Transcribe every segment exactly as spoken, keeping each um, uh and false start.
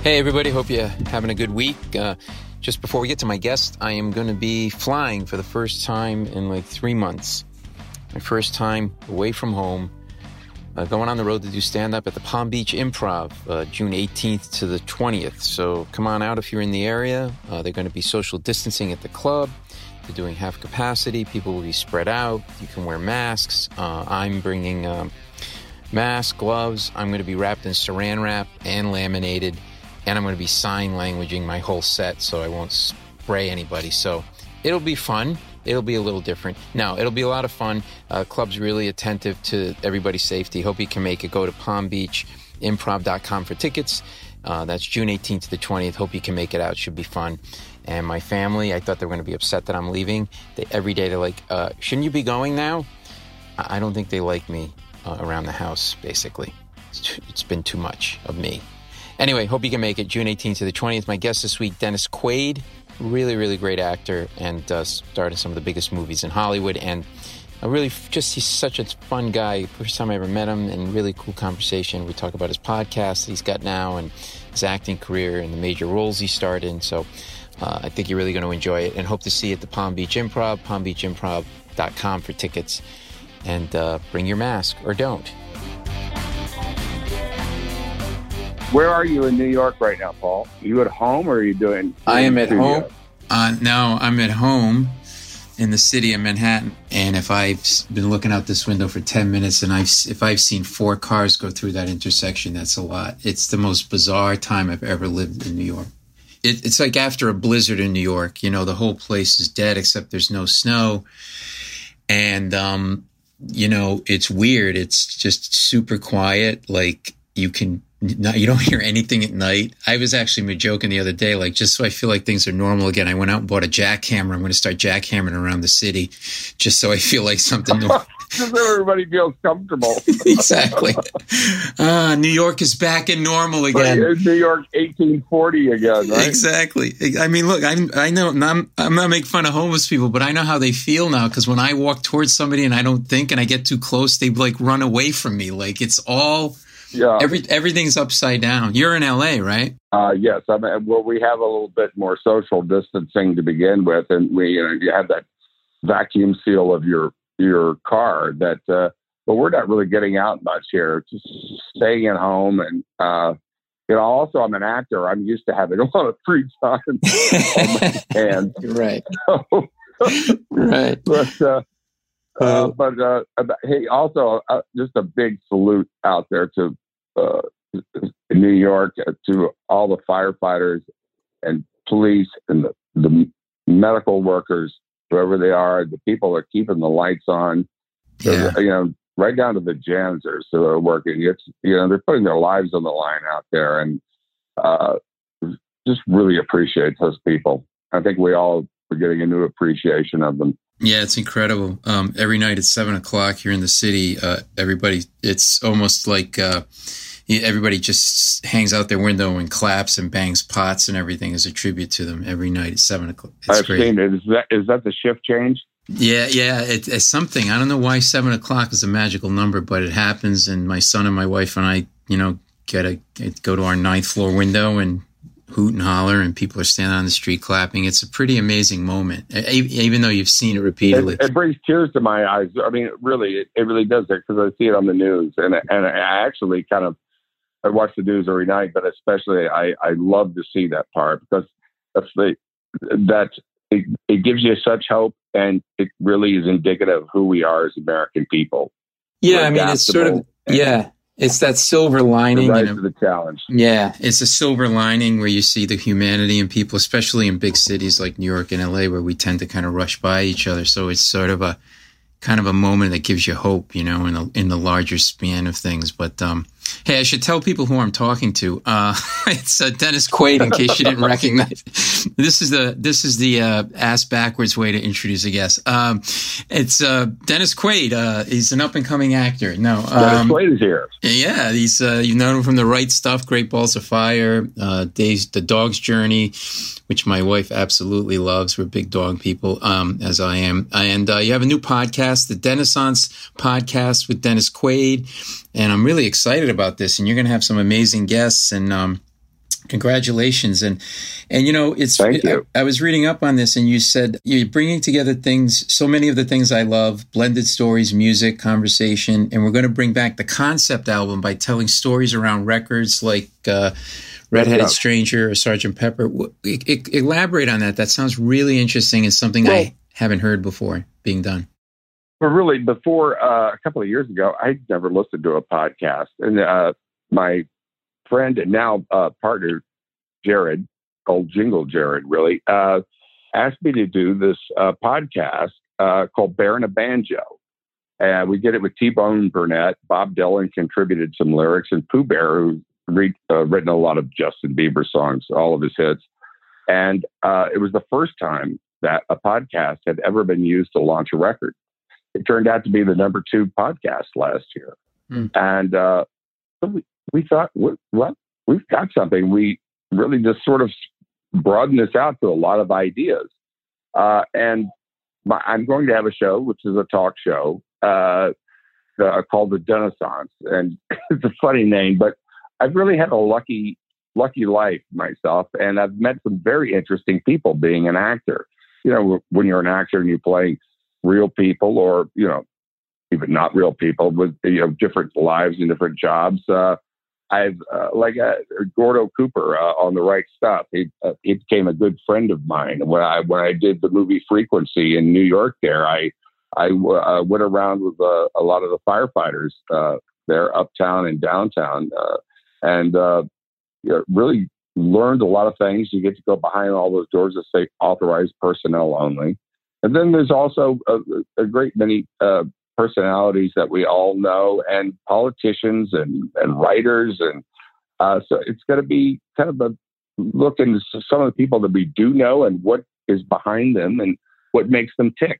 Hey, everybody. Hope you're having a good week. Uh, just before we get to my guest, I am going to be flying for the first time in like three months. My first time away from home, uh, going on the road to do stand-up at the Palm Beach Improv, uh, June eighteenth to the twentieth. So come on out if you're in the area. Uh, they're going to be social distancing at the club. They're doing half capacity. People will be spread out. You can wear masks. Uh, I'm bringing um, masks, gloves. I'm going to be wrapped in saran wrap and laminated. And I'm going to be sign languaging my whole set so I won't spray anybody. So it'll be fun. It'll be a little different. No, it'll be a lot of fun. Uh, club's really attentive to everybody's safety. Hope you can make it. Go to palm beach improv dot com for tickets. Uh, that's June eighteenth to the twentieth. Hope you can make it out. Should be fun. And my family, I thought they were going to be upset that I'm leaving. They, every day they're like, uh, shouldn't you be going now? I, I don't think they like me uh, around the house, basically. It's, too, it's been too much of me. Anyway, hope you can make it June eighteenth to the twentieth. My guest this week, Dennis Quaid, really, really great actor and uh, starred in some of the biggest movies in Hollywood. And a really just, he's such a fun guy. First time I ever met him and really cool conversation. We talk about his podcast that he's got now and his acting career and the major roles he starred in. So uh, I think you're really going to enjoy it and hope to see you at the Palm Beach Improv, palm beach improv dot com for tickets. And uh, bring your mask or don't. Where are you in New York right now, Paul? Are you at home or are you doing? I am at home. Uh, no, I'm at home in the city of Manhattan. And if I've been looking out this window for ten minutes and I've if I've seen four cars go through that intersection, that's a lot. It's the most bizarre time I've ever lived in New York. It, it's like after a blizzard in New York. You know, the whole place is dead except there's no snow. And, um, you know, it's weird. It's just super quiet. Like you can... No, you don't hear anything at night. I was actually joking the other day, like, just so I feel like things are normal again, I went out and bought a jackhammer. I'm going to start jackhammering around the city just so I feel like something new. Just so everybody feels comfortable. Exactly. Uh, New York is back in normal again. Like New York eighteen forty again, right? Exactly. I mean, look, I'm, I know, I'm, I'm not making fun of homeless people, but I know how they feel now because when I walk towards somebody and I don't think and I get too close, they like run away from me. Like it's all... Yeah, Every, everything's upside down. You're in L A, right? Uh, yes. I mean, well, we have a little bit more social distancing to begin with, and we you, know, you have that vacuum seal of your your car. That, uh, but we're not really getting out much here. Just staying at home, and uh, you know, also I'm an actor. I'm used to having a lot of free time on my hands. Right. So, right. But. Uh, Uh, but uh, hey, also uh, just a big salute out there to uh, New York, uh, to all the firefighters and police and the, the medical workers, whoever they are, the people that are keeping the lights on. Yeah. You know, right down to the janitors who are working. It's you know they're putting their lives on the line out there, and uh, just really appreciate those people. I think we all are getting a new appreciation of them. Yeah, it's incredible. Um, every night at seven o'clock here in the city, uh, everybody, it's almost like uh, everybody just hangs out their window and claps and bangs pots and everything as a tribute to them every night at seven o'clock. It's I've great. seen it. Is that, is that the shift change? Yeah, yeah, it, it's something. I don't know why seven o'clock is a magical number, but it happens. And my son and my wife and I, you know, get a get, go to our ninth floor window and hoot and holler, and people are standing on the street clapping. It's a pretty amazing moment, even though you've seen it repeatedly. It, it brings tears to my eyes. I mean, really, it, it really does it because I see it on the news, and and I actually kind of I watch the news every night, but especially I, I love to see that part because that's the that it, it gives you such hope, and it really is indicative of who we are as American people. Yeah, We're I mean, it's sort of yeah. It's that silver lining. Rise you know, to the challenge. Yeah, it's a silver lining where you see the humanity in people, especially in big cities like New York and L A, where we tend to kind of rush by each other. So it's sort of a kind of a moment that gives you hope, you know, in the in the larger span of things. But um, hey, I should tell people who I'm talking to. Uh, it's uh, Dennis Quaid, in case you didn't recognize. This is the this is the uh, ass backwards way to introduce a guest. Um, it's uh, Dennis Quaid. Uh, he's an up and coming actor. No, um, Dennis Quaid is here. Yeah, he's uh, you've known him from The Right Stuff, Great Balls of Fire, uh, Days, The Dog's Journey, which my wife absolutely loves. We're big dog people, um, as I am. And uh, you have a new podcast, the Dennisance Podcast with Dennis Quaid. And I'm really excited about this. And you're going to have some amazing guests. And um, Congratulations. And, and, you know, it's, Thank you. I, I was reading up on this and you said you're bringing together things, so many of the things I love, blended stories, music, conversation, and we're going to bring back the concept album by telling stories around records like, uh, Red-Headed yeah. Stranger or Sergeant Pepper. It, it, elaborate on that. That sounds really interesting and something well, I haven't heard before being done. Well, really, before uh, a couple of years ago, I'd never listened to a podcast. And uh, my friend and now uh, partner, Jared, called Jingle Jared, really, uh, asked me to do this uh, podcast uh, called Bear and a Banjo. And we did it with T-Bone Burnett. Bob Dylan contributed some lyrics, and Pooh Bear, who Read, uh, written a lot of Justin Bieber songs, all of his hits. And uh, it was the first time that a podcast had ever been used to launch a record. It turned out to be the number two podcast last year. Mm. And uh, so we, we thought, what, what? We've got something. We really just sort of broadened this out to a lot of ideas. Uh, and my, I'm going to have a show, which is a talk show uh, uh, called The Renaissance. And it's a funny name, but I've really had a lucky, lucky life myself, and I've met some very interesting people being an actor. You know, when you're an actor and you play real people, or you know, even not real people with you know different lives and different jobs. Uh, I've uh, like uh, Gordo Cooper uh, on The Right Stuff. He uh, he became a good friend of mine when I when I did the movie Frequency in New York. There, I I uh, went around with uh, a lot of the firefighters uh, there, uptown and downtown. Uh, And uh, you know, really learned a lot of things. You get to go behind all those doors that say authorized personnel only. And then there's also a, a great many uh, personalities that we all know, and politicians and, and writers. And uh, so it's going to be kind of a look into some of the people that we do know and what is behind them and what makes them tick.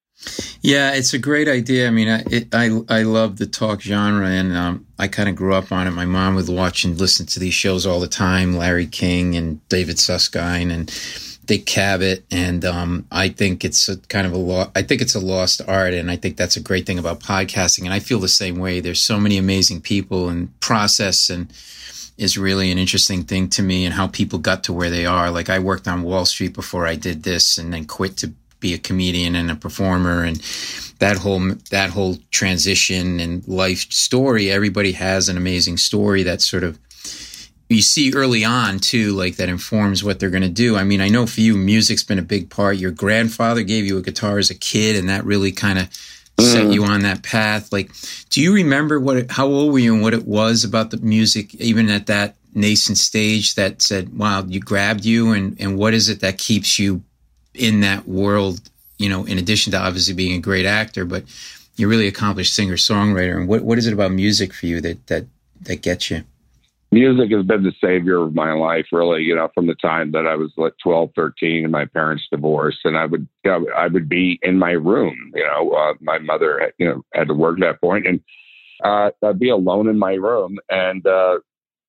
Yeah, it's a great idea. I mean, I it, I, I love the talk genre, and um, I kind of grew up on it. My mom would watch and listen to these shows all the time, Larry King and David Susskind and Dick Cavett, and um, I think it's a kind of a lo- I think it's a lost art, and I think that's a great thing about podcasting. And I feel the same way. There's so many amazing people, and process and is really an interesting thing to me, and how people got to where they are. Like I worked on Wall Street before I did this, and then quit to be a comedian and a performer, and that whole that whole transition and life story. Everybody has an amazing story that sort of you see early on too, like that informs what they're going to do. I mean, I know for you, music's been a big part. Your grandfather gave you a guitar as a kid, and that really kind of mm. set you on that path. Like, do you remember what? It, how old were you, and what it was about the music, even at that nascent stage, that said, "Wow, you grabbed you," and and what is it that keeps you in that world, you know, in addition to obviously being a great actor, but you're really accomplished singer-songwriter. And what, what is it about music for you that, that, that gets you? Music has been the savior of my life, really, you know, from the time that I was like twelve, thirteen and my parents divorced, and I would, you know, I would be in my room, you know, uh, my mother, had, you know, had to work at that point, and uh, I'd be alone in my room, and, uh,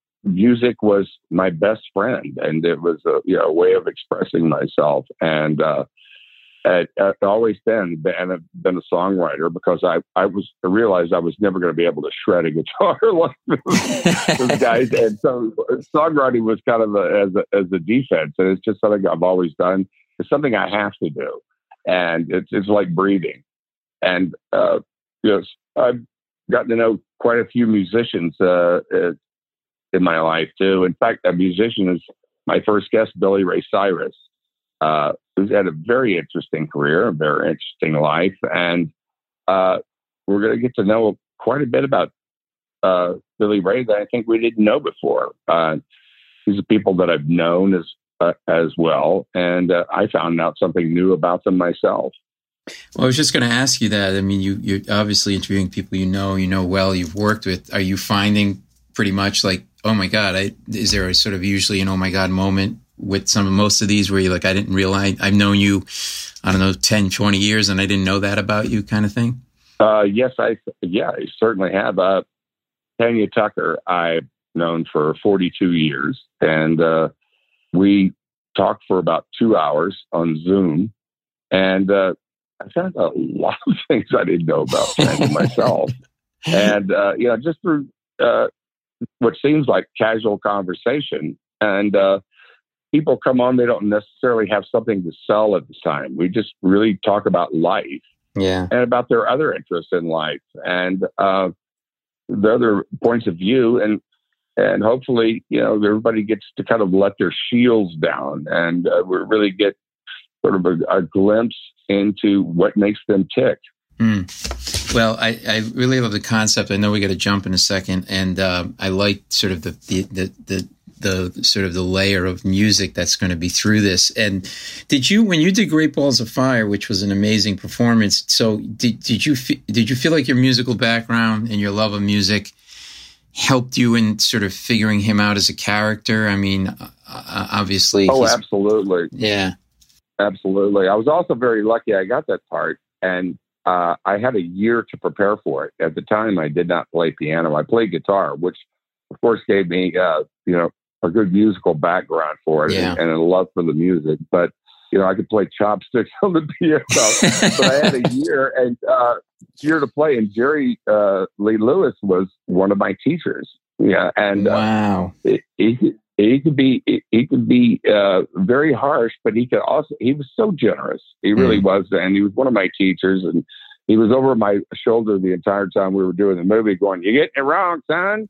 music was my best friend, and it was a you know a way of expressing myself. And uh, it, it's always been, and I've been a songwriter because I I was I realized I was never going to be able to shred a guitar like those guys, and so songwriting was kind of a, as a, as a defense, and it's just something I've always done. It's something I have to do, and it's it's like breathing. And uh, you know, I've gotten to know quite a few musicians. Uh, in my life too. In fact, a musician is my first guest, Billy Ray Cyrus, uh, who's had a very interesting career, a very interesting life. And uh, we're going to get to know quite a bit about uh, Billy Ray that I think we didn't know before. Uh, these are people that I've known as, uh, as well. And uh, I found out something new about them myself. Well, I was just going to ask you that. I mean, you, you're obviously interviewing people you know, you know well, you've worked with. Are you finding pretty much like, oh my God, I, is there a sort of usually an oh my God moment with some of most of these where you're like, I didn't realize, I've known you, I don't know, ten, twenty years and I didn't know that about you kind of thing? Uh, yes, I, yeah, I certainly have. Uh, Tanya Tucker, I've known for forty-two years, and uh, we talked for about two hours on Zoom, and uh, I found a lot of things I didn't know about Tanya myself. And, uh, you know, just through, uh, what seems like casual conversation, And uh, people come on, they don't necessarily have something to sell at the time. We just really talk about life yeah, and about their other interests in life and uh, the other points of view. And and hopefully, you know, everybody gets to kind of let their shields down and uh, we really get sort of a, a glimpse into what makes them tick. Mm. Well, I, I really love the concept. I know we got to jump in a second, and uh, I like sort of the the, the the the sort of the layer of music that's going to be through this. And did you, when you did Great Balls of Fire, which was an amazing performance, so did did you fe- did you feel like your musical background and your love of music helped you in sort of figuring him out as a character? I mean, uh, obviously. Oh, absolutely. Yeah, absolutely. I was also very lucky. I got that part, and Uh, I had a year to prepare for it. At the time, I did not play piano. I played guitar, which, of course, gave me, uh, you know, a good musical background for it yeah. and, and a love for the music. But, you know, I could play chopsticks on the piano. But I had a year and uh, year to play. And Jerry uh, Lee Lewis was one of my teachers. Yeah, and wow, uh, he, he could be he could be uh, very harsh, but he could also he was so generous. He really mm. was, and he was one of my teachers, and he was over my shoulder the entire time we were doing the movie, going, "You getting it wrong, son."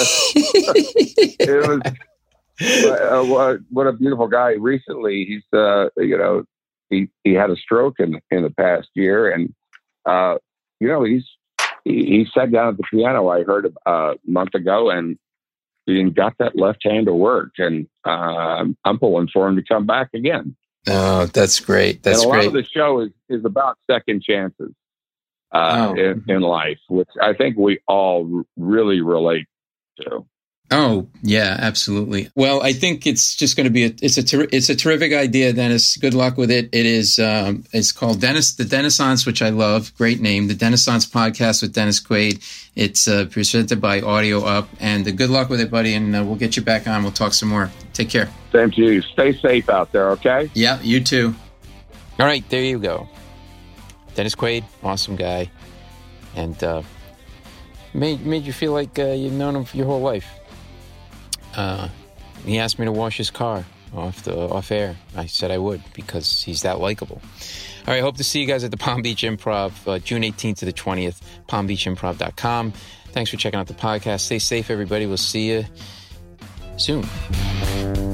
It was uh, what, what a beautiful guy. Recently, he's uh, you know he he had a stroke in in the past year, and uh, you know he's he, he sat down at the piano. I heard uh, a month ago, and he got that left hand to work, and uh, I'm pulling for him to come back again. Oh, that's great. That's and a great. lot of the show is, is about second chances uh, oh. in, in life, which I think we all r- really relate to. Oh, yeah, absolutely. Well, I think it's just going to be a, it's a, ter- it's a terrific idea, Dennis. Good luck with it. It is, um, it's called Dennis, the Denissance, which I love. Great name. The Denissance Podcast with Dennis Quaid. It's uh, presented by Audio Up, and uh, good luck with it, buddy. And uh, we'll get you back on. We'll talk some more. Take care. Same to you. Stay safe out there. Okay. Yeah, you too. All right. There you go. Dennis Quaid, awesome guy. And, uh, made, made you feel like, uh, you've known him for your whole life. Uh, he asked me to wash his car off the off air. I said I would because he's that likable. All right, hope to see you guys at the Palm Beach Improv, uh, June eighteenth to the twentieth, palm beach improv dot com. Thanks for checking out the podcast. Stay safe, everybody. We'll see you soon.